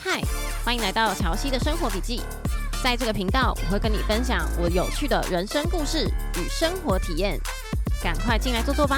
嗨，欢迎来到乔西的生活笔记。在这个频道，我会跟你分享我有趣的人生故事与生活体验。赶快进来坐坐吧。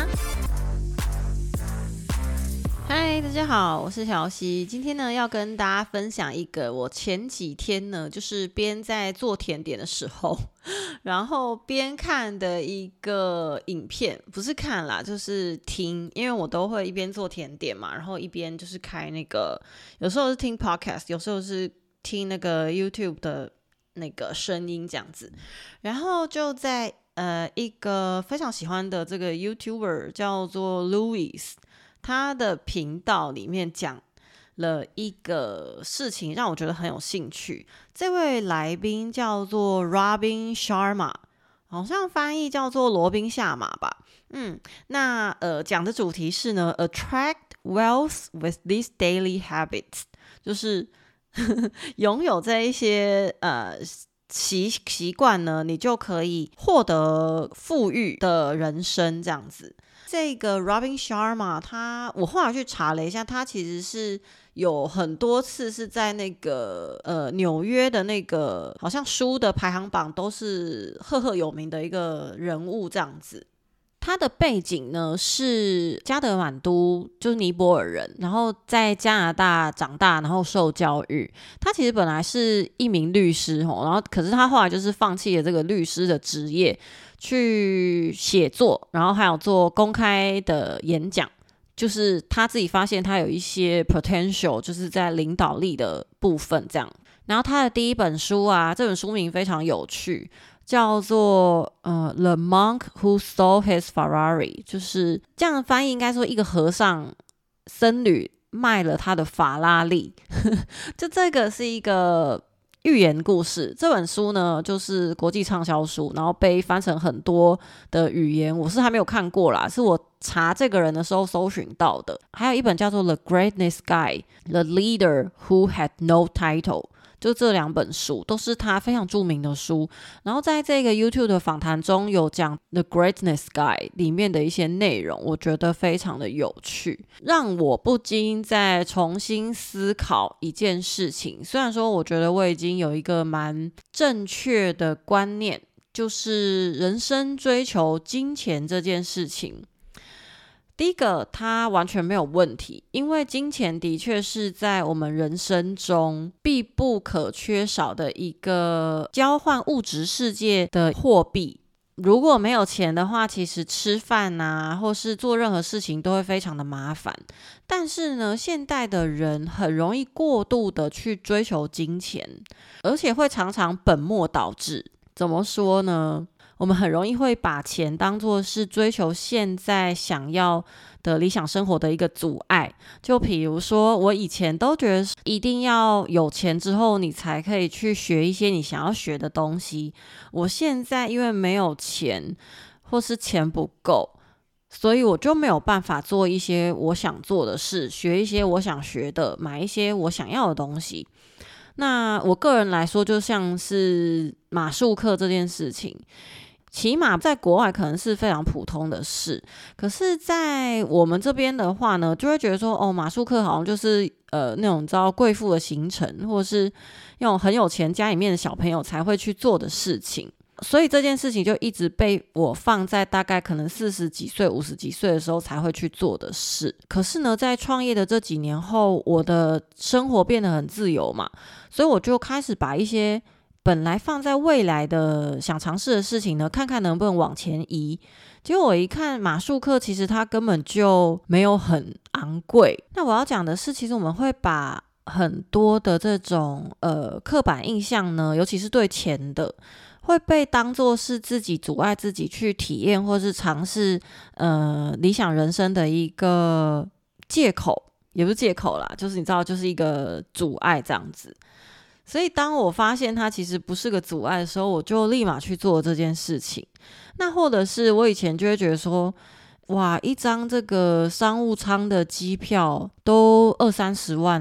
嗨，大家好，我是乔西。今天呢，要跟大家分享一个我前几天呢，就是边在做甜点的时候，然后边看的一个影片，不是看啦，就是听，因为我都会一边做甜点嘛，然后一边就是开那个，有时候是听 podcast， 有时候是听那个 YouTube 的那个声音这样子，然后就在一个非常喜欢的这个 YouTuber 叫做 Louis。他的频道里面讲了一个事情，让我觉得很有兴趣。这位来宾叫做 Robin Sharma， 好像翻译叫做罗宾夏马吧。那讲的主题是呢 ，Attract wealth with these daily habits， 就是拥有这一些习惯呢，你就可以获得富裕的人生这样子。这个 Robin Sharma， 我后来去查了一下，他其实是有很多次是在那个纽约的那个好像书的排行榜都是赫赫有名的一个人物这样子。他的背景呢是加德满都，就是尼泊尔人，然后在加拿大长大，然后受教育。他其实本来是一名律师，然后可是他后来就是放弃了这个律师的职业，去写作，然后还有做公开的演讲。就是他自己发现他有一些 potential， 就是在领导力的部分这样。然后他的第一本书啊，这本书名非常有趣，叫做The Monk Who Stole His Ferrari， 就是这样的翻译，应该说一个和尚僧侣卖了他的法拉利。就这个是一个寓言故事，这本书呢就是国际畅销书，然后被翻成很多的语言，我是还没有看过啦，是我查这个人的时候搜寻到的。还有一本叫做 The Greatness Guy The Leader Who Had No Title，就这两本书都是他非常著名的书，然后在这个 YouTube 的访谈中有讲 The Greatness Guy 里面的一些内容，我觉得非常的有趣，让我不禁再重新思考一件事情。虽然说我觉得我已经有一个蛮正确的观念，就是人生追求金钱这件事情，第一个，它完全没有问题，因为金钱的确是在我们人生中必不可缺少的一个交换物质世界的货币。如果没有钱的话，其实吃饭啊，或是做任何事情都会非常的麻烦。但是呢，现代的人很容易过度的去追求金钱，而且会常常本末倒置。怎么说呢？我们很容易会把钱当作是追求现在想要的理想生活的一个阻碍。就比如说，我以前都觉得一定要有钱之后你才可以去学一些你想要学的东西，我现在因为没有钱或是钱不够，所以我就没有办法做一些我想做的事，学一些我想学的，买一些我想要的东西。那我个人来说，就像是马术课这件事情，骑马在国外可能是非常普通的事，可是在我们这边的话呢，就会觉得说，马术课好像就是那种你知道贵妇的行程，或者是那种很有钱家里面的小朋友才会去做的事情。所以这件事情就一直被我放在大概可能40几岁、50几岁的时候才会去做的事。可是呢，在创业的这几年后，我的生活变得很自由嘛，所以我就开始把一些本来放在未来的想尝试的事情呢，看看能不能往前移。结果我一看马术课，其实它根本就没有很昂贵。那我要讲的是，其实我们会把很多的这种刻板印象呢，尤其是对钱的，会被当作是自己阻碍自己去体验或是尝试理想人生的一个借口，也不是借口啦，就是你知道，就是一个阻碍这样子。所以当我发现它其实不是个阻碍的时候，我就立马去做这件事情。那或者是我以前就会觉得说，哇，一张这个商务舱的机票都20-30万，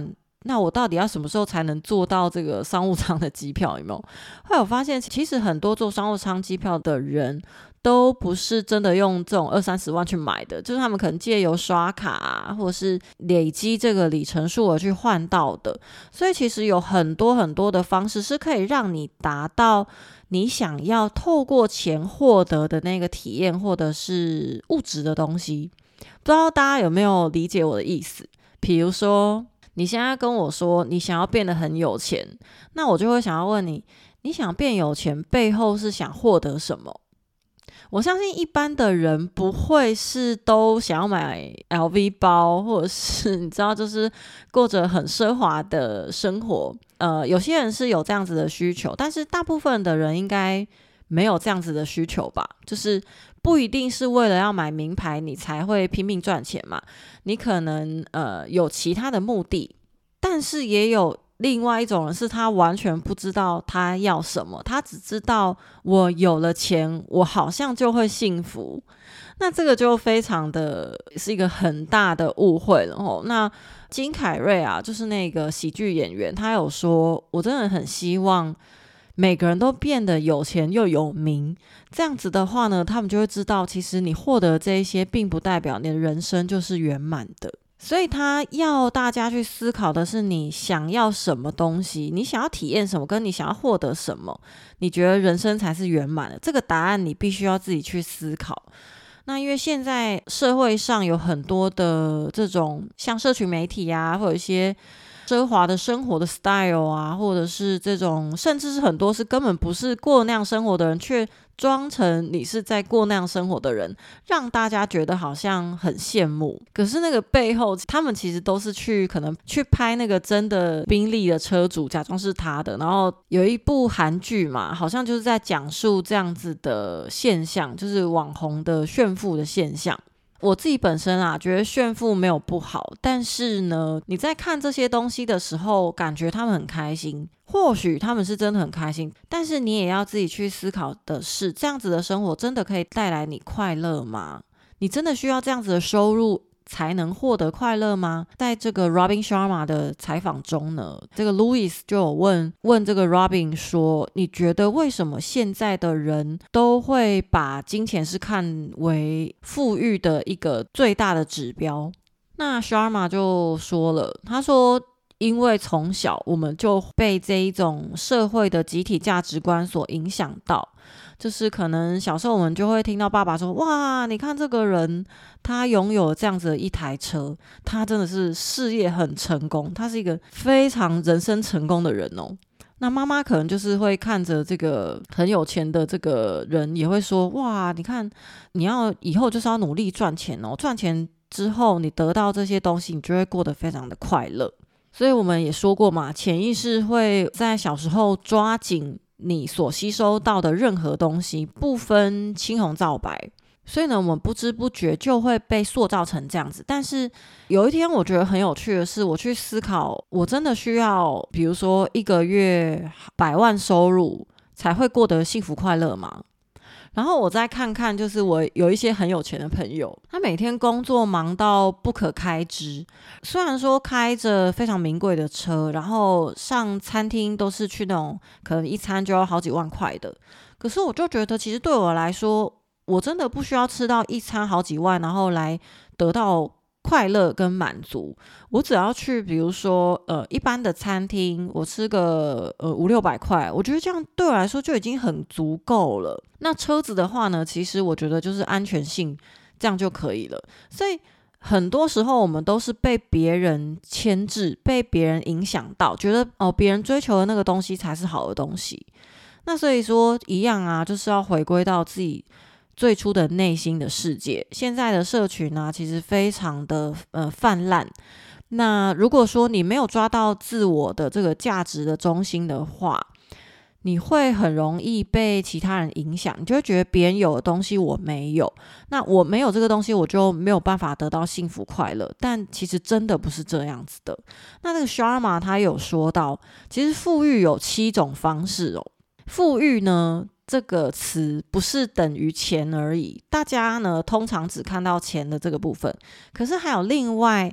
那我到底要什么时候才能做到这个商务舱的机票？有没有？后来我发现，其实很多做商务舱机票的人都不是真的用这种20-30万去买的，就是他们可能借由刷卡啊，或者是累积这个里程数而去换到的。所以其实有很多很多的方式是可以让你达到你想要透过钱获得的那个体验，或者是物质的东西。不知道大家有没有理解我的意思？比如说你现在跟我说你想要变得很有钱，那我就会想要问你，你想变有钱背后是想获得什么？我相信一般的人不会是都想要买 LV 包，或者是你知道就是过着很奢华的生活。有些人是有这样子的需求，但是大部分的人应该没有这样子的需求吧，就是不一定是为了要买名牌你才会拼命赚钱嘛，你可能有其他的目的。但是也有另外一种人是他完全不知道他要什么，他只知道我有了钱我好像就会幸福，那这个就非常的是一个很大的误会了齁。那金凯瑞啊，就是那个喜剧演员，他有说，我真的很希望每个人都变得有钱又有名，这样子的话呢，他们就会知道其实你获得这一些并不代表你的人生就是圆满的。所以他要大家去思考的是你想要什么东西，你想要体验什么，跟你想要获得什么，你觉得人生才是圆满的，这个答案你必须要自己去思考。那因为现在社会上有很多的这种像社群媒体啊，或者一些奢华的生活的 style 啊，或者是这种甚至是很多是根本不是过那样生活的人，却装成你是在过那样生活的人，让大家觉得好像很羡慕。可是那个背后他们其实都是可能去拍那个真的宾利的车主，假装是他的。然后有一部韩剧嘛，好像就是在讲述这样子的现象，就是网红的炫富的现象。我自己本身啊，觉得炫富没有不好，但是呢，你在看这些东西的时候，感觉他们很开心，或许他们是真的很开心，但是你也要自己去思考的是，这样子的生活真的可以带来你快乐吗？你真的需要这样子的收入才能获得快乐吗？在这个 Robin Sharma 的采访中呢，这个 Louis 就有问这个 Robin 说，你觉得为什么现在的人都会把金钱是看为富裕的一个最大的指标？那 Sharma 就说了，他说因为从小我们就被这一种社会的集体价值观所影响到，就是可能小时候我们就会听到爸爸说，哇，你看这个人他拥有这样子的一台车，他真的是事业很成功，他是一个非常人生成功的人哦。那妈妈可能就是会看着这个很有钱的这个人，也会说，哇，你看你要以后就是要努力赚钱哦，赚钱之后你得到这些东西，你就会过得非常的快乐。所以我们也说过嘛，潜意识会在小时候抓紧你所吸收到的任何东西，不分青红皂白。所以呢，我们不知不觉就会被塑造成这样子。但是有一天我觉得很有趣的是，我去思考，我真的需要比如说一个月100万收入才会过得幸福快乐吗？然后我再看看，就是我有一些很有钱的朋友，他每天工作忙到不可开支，虽然说开着非常名贵的车，然后上餐厅都是去那种可能一餐就要好几万块的，可是我就觉得其实对我来说，我真的不需要吃到一餐好几万，然后来得到快乐跟满足。我只要去比如说一般的餐厅，我吃个500-600块，我觉得这样对我来说就已经很足够了。那车子的话呢，其实我觉得就是安全性，这样就可以了。所以很多时候我们都是被别人牵制，被别人影响到，觉得别人追求的那个东西才是好的东西。那所以说一样啊，就是要回归到自己最初的内心的世界。现在的社群啊，其实非常的泛滥。那如果说你没有抓到自我的这个价值的中心的话，你会很容易被其他人影响，你就会觉得别人有的东西我没有，那我没有这个东西，我就没有办法得到幸福快乐。但其实真的不是这样子的。那这个 Sharma 他有说到，其实富裕有7种方式哦。富裕呢，这个词不是等于钱而已，大家呢通常只看到钱的这个部分，可是还有另外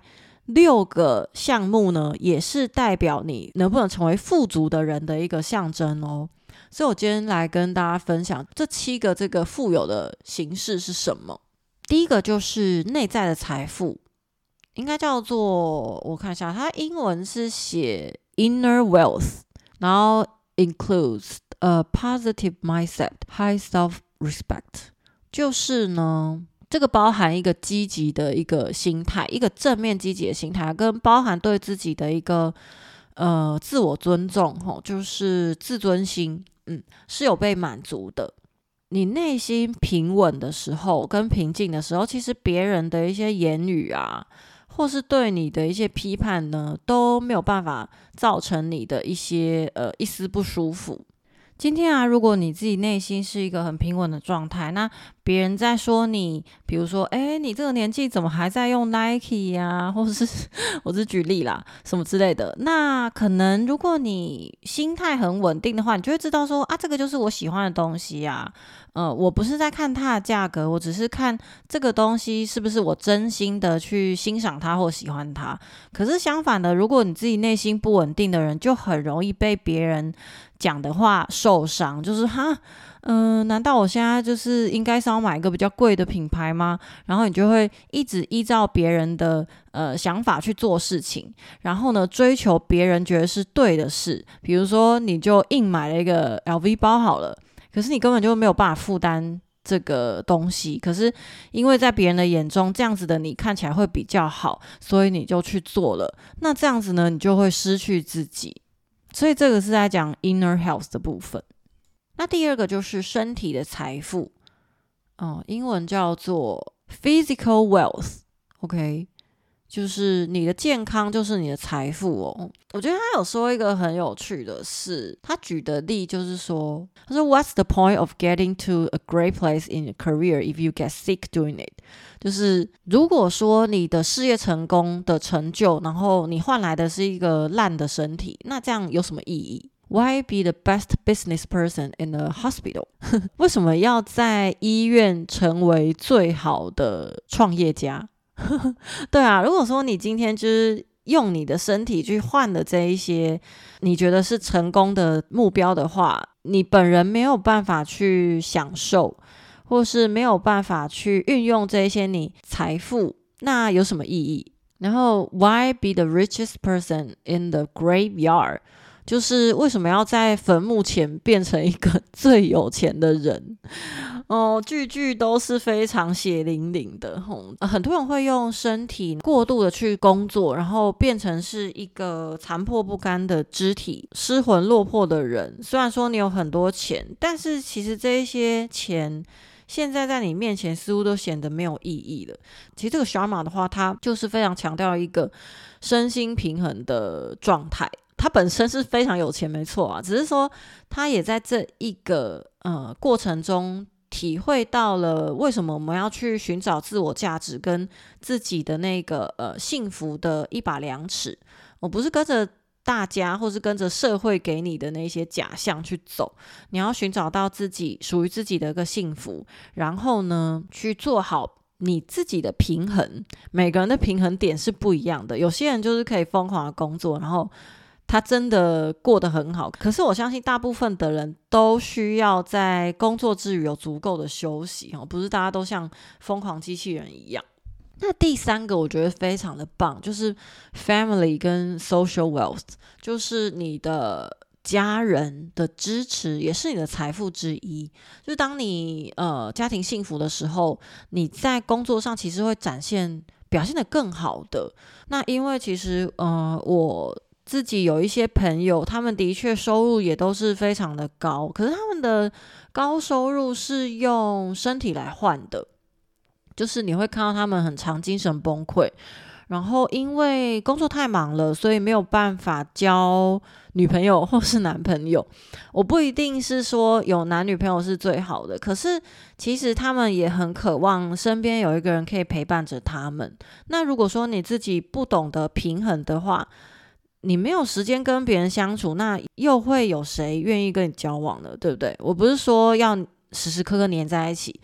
6个项目呢，也是代表你能不能成为富足的人的一个象征哦。所以我今天来跟大家分享这7个这个富有的形式是什么。第一个就是内在的财富，应该叫做，我看一下，它英文是写 inner wealth， 然后 includes a positive mindset, high self-respect， 就是呢这个包含一个积极的一个心态，一个正面积极的心态，跟包含对自己的一个自我尊重，就是自尊心，是有被满足的。你内心平稳的时候跟平静的时候，其实别人的一些言语啊，或是对你的一些批判呢，都没有办法造成你的一些一丝不舒服。今天啊，如果你自己内心是一个很平稳的状态，那别人在说你，比如说你这个年纪怎么还在用 Nike 啊，或者是我是举例啦什么之类的，那可能如果你心态很稳定的话，你就会知道说这个就是我喜欢的东西啊，我不是在看它的价格，我只是看这个东西是不是我真心的去欣赏它或喜欢它。可是相反的，如果你自己内心不稳定的人，就很容易被别人讲的话受伤，就是难道我现在就是应该是要买一个比较贵的品牌吗？然后你就会一直依照别人的想法去做事情，然后呢追求别人觉得是对的事，比如说你就硬买了一个 LV 包好了，可是你根本就没有办法负担这个东西，可是因为在别人的眼中这样子的你看起来会比较好，所以你就去做了，那这样子呢你就会失去自己。所以这个是在讲 inner health 的部分。那第二个就是身体的财富，英文叫做 physical wealth， OK， 就是你的健康就是你的财富哦。我觉得他有说一个很有趣的事，他举的例就是说，他说 What's the point of getting to a great place in a career if you get sick doing it？ 就是如果说你的事业成功的成就，然后你换来的是一个烂的身体，那这样有什么意义？Why be the best business person in a hospital？ 为什么要在医院成为最好的创业家？对啊，如果说你今天就是用你的身体去换的这一些你觉得是成功的目标的话，你本人没有办法去享受，或是没有办法去运用这一些你财富，那有什么意义？然后 Why be the richest person in the graveyard？就是为什么要在坟墓前变成一个最有钱的人？句句都是非常血淋淋的。很多人会用身体过度的去工作，然后变成是一个残破不堪的肢体，失魂落魄的人。虽然说你有很多钱，但是其实这一些钱现在在你面前似乎都显得没有意义了。其实这个 Sharma 的话，他就是非常强调一个身心平衡的状态。他本身是非常有钱没错啊，只是说他也在这一个过程中体会到了为什么我们要去寻找自我价值跟自己的那个幸福的一把量尺。我不是跟着大家或是跟着社会给你的那些假象去走，你要寻找到自己属于自己的一个幸福，然后呢去做好你自己的平衡。每个人的平衡点是不一样的，有些人就是可以疯狂的工作，然后他真的过得很好，可是我相信大部分的人都需要在工作之余有足够的休息，不是大家都像疯狂机器人一样。那第三个我觉得非常的棒，就是 family 跟 social wealth， 就是你的家人的支持也是你的财富之一。就是当你家庭幸福的时候，你在工作上其实会表现得更好的。那因为其实我自己有一些朋友，他们的确收入也都是非常的高，可是他们的高收入是用身体来换的，就是你会看到他们很常精神崩溃，然后因为工作太忙了，所以没有办法交女朋友或是男朋友。我不一定是说有男女朋友是最好的，可是其实他们也很渴望身边有一个人可以陪伴着他们。那如果说你自己不懂得平衡的话，你没有时间跟别人相处，那又会有谁愿意跟你交往呢？对不对？我不是说要时时刻刻黏在一起，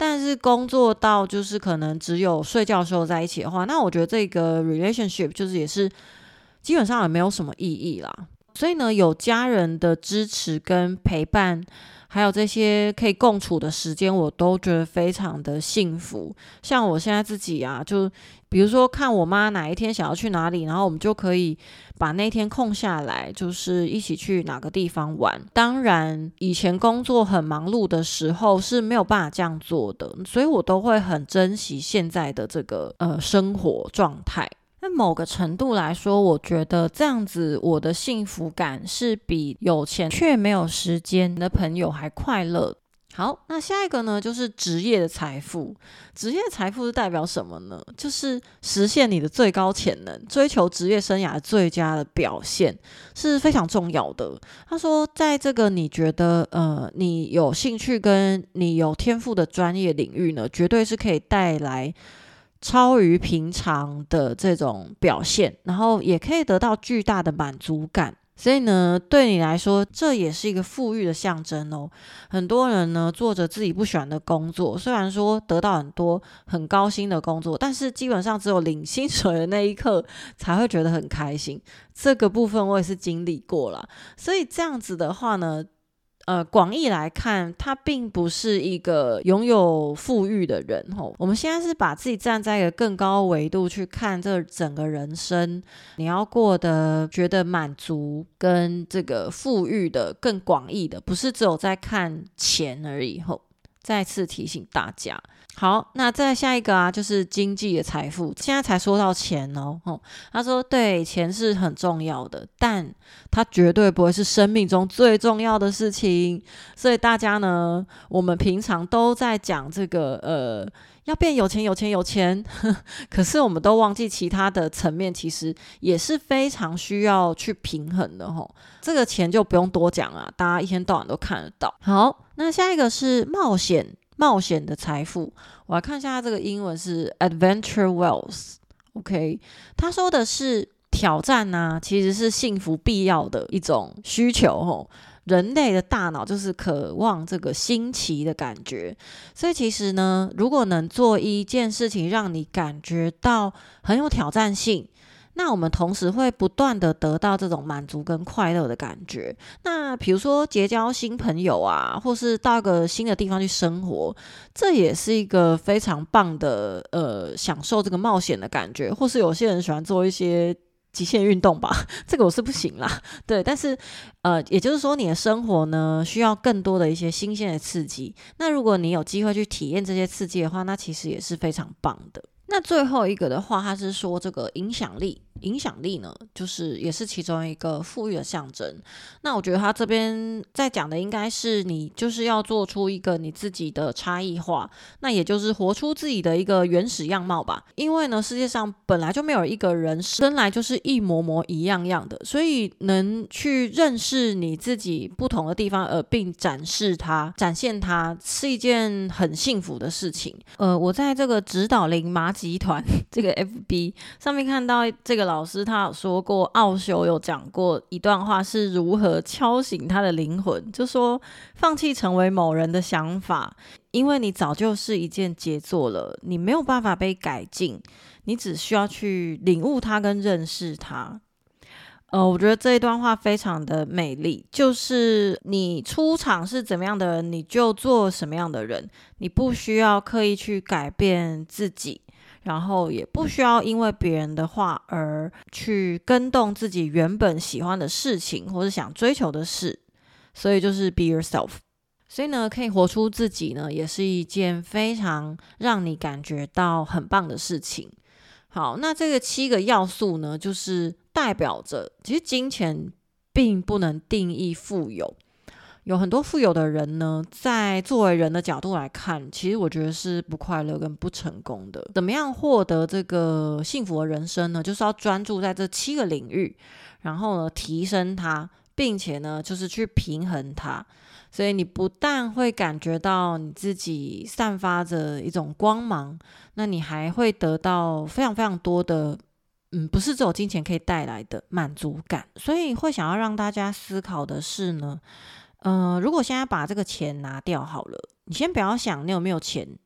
但是工作到就是可能只有睡觉的时候在一起的话，那我觉得这个 relationship 就是也是基本上也没有什么意义啦。所以呢，有家人的支持跟陪伴，还有这些可以共处的时间，我都觉得非常的幸福。像我现在自己啊，就比如说看我妈哪一天想要去哪里，然后我们就可以把那天空下来，就是一起去哪个地方玩。当然以前工作很忙碌的时候是没有办法这样做的，所以我都会很珍惜现在的这个生活状态。那某个程度来说，我觉得这样子我的幸福感是比有钱却没有时间的朋友还快乐。好，那下一个呢，就是职业的财富。职业财富是代表什么呢？就是实现你的最高潜能，追求职业生涯最佳的表现，是非常重要的。他说，在这个你觉得你有兴趣跟你有天赋的专业领域呢，绝对是可以带来超于平常的这种表现，然后也可以得到巨大的满足感。所以呢，对你来说，这也是一个富裕的象征哦。很多人呢，做着自己不喜欢的工作，虽然说得到很多很高薪的工作，但是基本上只有领薪水的那一刻才会觉得很开心。这个部分我也是经历过啦。所以这样子的话呢，广义来看，他并不是一个拥有富裕的人吼。我们现在是把自己站在一个更高维度去看这整个人生，你要过得觉得满足跟这个富裕的更广义的，不是只有在看钱而已吼。再次提醒大家。好，那再下一个啊，就是经济的财富。现在才说到钱哦，他说对，钱是很重要的，但它绝对不会是生命中最重要的事情。所以大家呢，我们平常都在讲这个要变有钱有钱有钱可是我们都忘记其他的层面其实也是非常需要去平衡的吼。这个钱就不用多讲啊，大家一天到晚都看得到。好，那下一个是冒险的财富。我来看一下这个英文是 adventure wealth。 OK， 他说的是挑战啊，其实是幸福必要的一种需求吼。人类的大脑就是渴望这个新奇的感觉，所以其实呢，如果能做一件事情让你感觉到很有挑战性，那我们同时会不断的得到这种满足跟快乐的感觉。那比如说结交新朋友啊，或是到一个新的地方去生活，这也是一个非常棒的享受这个冒险的感觉。或是有些人喜欢做一些极限运动吧，这个我是不行啦。对，但是也就是说你的生活呢需要更多的一些新鲜的刺激。那如果你有机会去体验这些刺激的话，那其实也是非常棒的。那最后一个的话，他是说这个影响力呢，就是也是其中一个富裕的象征。那我觉得他这边在讲的应该是你就是要做出一个你自己的差异化，那也就是活出自己的一个原始样貌吧。因为呢，世界上本来就没有一个人生来就是一模模一样样的，所以能去认识你自己不同的地方，并展现它，是一件很幸福的事情。我在这个指导灵马集团这个 FB 上面看到这个老师他有说过，奥修有讲过一段话是如何敲醒他的灵魂，就说放弃成为某人的想法，因为你早就是一件杰作了，你没有办法被改进，你只需要去领悟它跟认识它。我觉得这一段话非常的美丽，就是你出场是怎么样的人，你就做什么样的人，你不需要刻意去改变自己，然后也不需要因为别人的话而去跟动自己原本喜欢的事情或是想追求的事。所以就是 be yourself。 所以呢，可以活出自己呢，也是一件非常让你感觉到很棒的事情。好，那这个7个要素呢，就是代表着其实金钱并不能定义富有。有很多富有的人呢，在作为人的角度来看，其实我觉得是不快乐跟不成功的。怎么样获得这个幸福的人生呢？就是要专注在这7个领域，然后呢提升它，并且呢就是去平衡它。所以你不但会感觉到你自己散发着一种光芒，那你还会得到非常非常多的不是只有金钱可以带来的满足感。所以会想要让大家思考的是呢，如果现在把这个钱拿掉好了，你先不要想你有没有钱，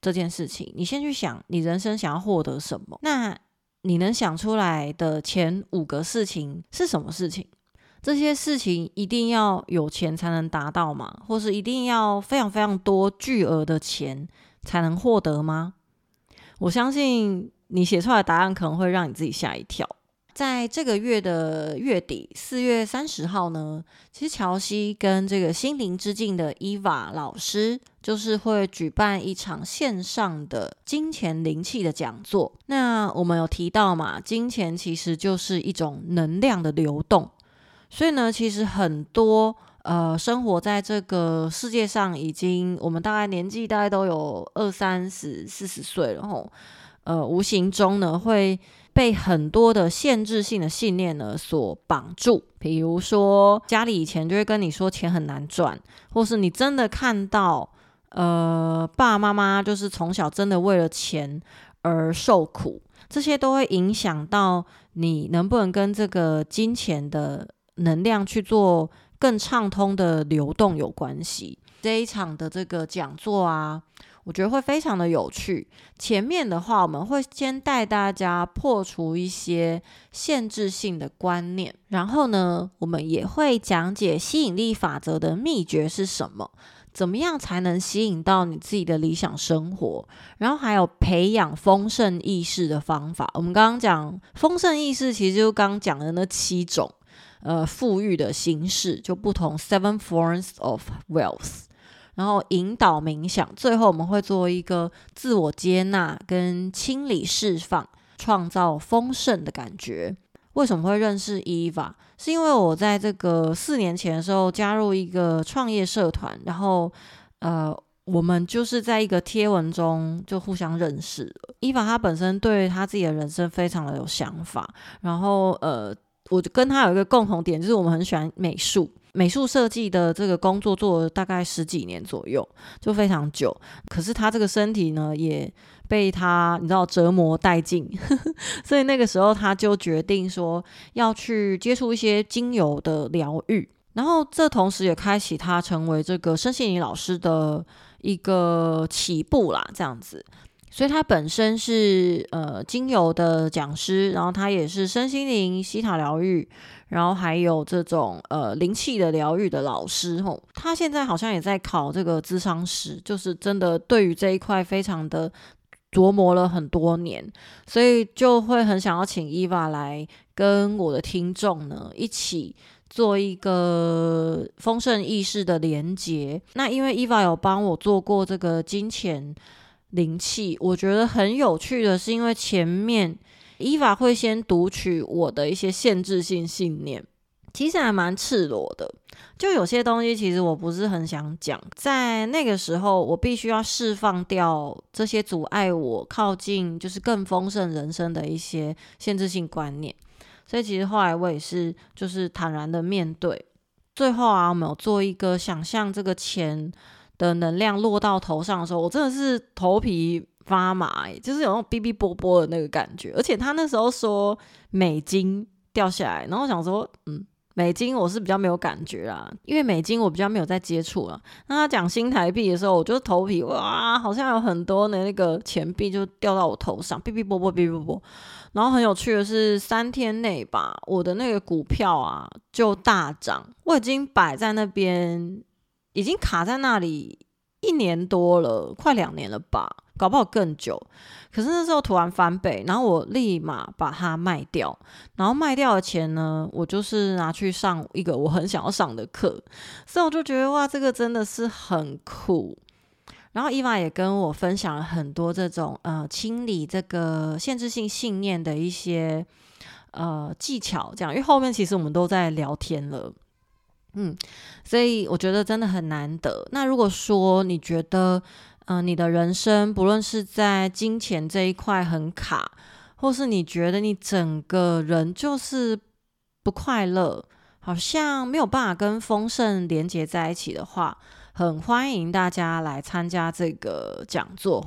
这件事情，你先去想你人生想要获得什么，那你能想出来的前5个事情是什么事情？这些事情一定要有钱才能达到吗？或是一定要非常非常多巨额的钱才能获得吗？我相信你写出来的答案可能会让你自己吓一跳。在这个月的月底4月30号呢，其实乔西跟这个心灵之境的 Eva 老师就是会举办一场线上的金钱灵气的讲座。那我们有提到嘛，金钱其实就是一种能量的流动，所以呢，其实很多生活在这个世界上，我们大概年纪大概都有20、30、40岁了吼，无形中呢会被很多的限制性的信念呢所绑住。比如说家里以前就会跟你说钱很难赚，或是你真的看到爸爸妈妈就是从小真的为了钱而受苦，这些都会影响到你能不能跟这个金钱的能量去做更畅通的流动有关系。这一场的这个讲座啊，我觉得会非常的有趣。前面的话，我们会先带大家破除一些限制性的观念，然后呢，我们也会讲解吸引力法则的秘诀是什么，怎么样才能吸引到你自己的理想生活，然后还有培养丰盛意识的方法。我们刚刚讲丰盛意识，其实就是刚刚讲的那7种富裕的形式，就不同 7 forms of wealth。然后引导冥想，最后我们会做一个自我接纳跟清理释放，创造丰盛的感觉。为什么会认识 Eva？ 是因为我在这个4年前的时候加入一个创业社团，然后我们就是在一个贴文中就互相认识了。Eva 她本身对她自己的人生非常的有想法，然后我跟她有一个共同点，就是我们很喜欢美术设计的这个工作做了大概10几年左右，就非常久。可是他这个身体呢，也被他你知道折磨殆尽所以那个时候他就决定说要去接触一些精油的疗愈，然后这同时也开启他成为这个身心灵老师的一个起步啦，这样子。所以他本身是精油的讲师，然后他也是身心灵西塔疗愈，然后还有这种灵气的疗愈的老师吼。他现在好像也在考这个咨商师，就是真的对于这一块非常的琢磨了很多年，所以就会很想要请 Eva 来跟我的听众呢一起做一个丰盛意识的连结。那因为 Eva 有帮我做过这个金钱灵气，我觉得很有趣的是，因为前面 Eva 会先读取我的一些限制性信念，其实还蛮赤裸的，就有些东西其实我不是很想讲，在那个时候我必须要释放掉这些阻碍我靠近就是更丰盛人生的一些限制性观念，所以其实后来我也是就是坦然的面对。最后啊，我们有做一个想象这个钱的能量落到头上的时候，我真的是头皮发麻就是有那种哔哔啵啵的那个感觉。而且他那时候说美金掉下来，然后我想说美金我是比较没有感觉啦，因为美金我比较没有在接触啦。那他讲新台币的时候，我就头皮哇，好像有很多的那个钱币就掉到我头上，哔哔啵啵哔哔啵啵。然后很有趣的是3天内吧，我的那个股票啊就大涨，我已经摆在那边，已经卡在那里1年多了，快2年了吧，搞不好更久。可是那时候突然翻倍，然后我立马把它卖掉，然后卖掉的钱呢，我就是拿去上一个我很想要上的课，所以我就觉得哇，这个真的是很酷。然后伊娃也跟我分享了很多这种清理这个限制性信念的一些技巧，这样，因为后面其实我们都在聊天了。所以我觉得真的很难得。那如果说你觉得你的人生不论是在金钱这一块很卡，或是你觉得你整个人就是不快乐，好像没有办法跟丰盛连结在一起的话，很欢迎大家来参加这个讲座吼。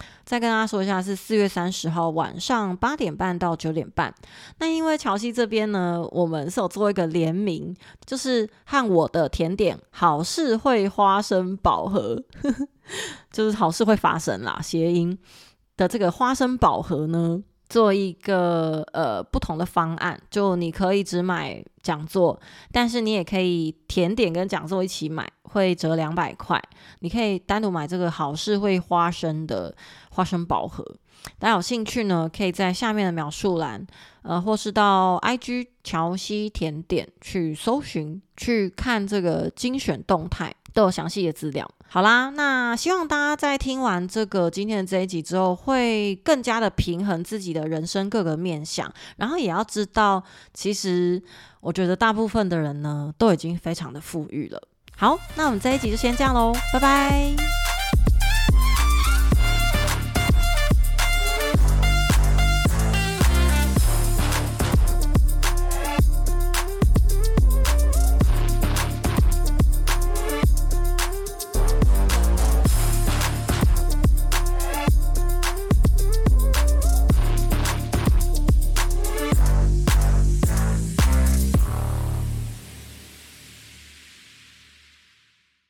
再跟大家说一下，是4月30号晚上8点半到9点半。那因为乔西这边呢，我们是有做一个联名，就是和我的甜点好事会花生宝盒就是好事会发生啦，谐音的这个花生宝盒呢，做一个不同的方案，就你可以只买讲座，但是你也可以甜点跟讲座一起买，会折200块。你可以单独买这个好事会花生的花生宝盒。大家有兴趣呢，可以在下面的描述栏，或是到 IG 乔西甜点去搜寻，去看这个精选动态，都有详细的资料。好啦，那希望大家在听完这个今天的这一集之后，会更加的平衡自己的人生各个面向，然后也要知道，其实我觉得大部分的人呢，都已经非常的富裕了。好，那我们这一集就先这样咯，拜拜。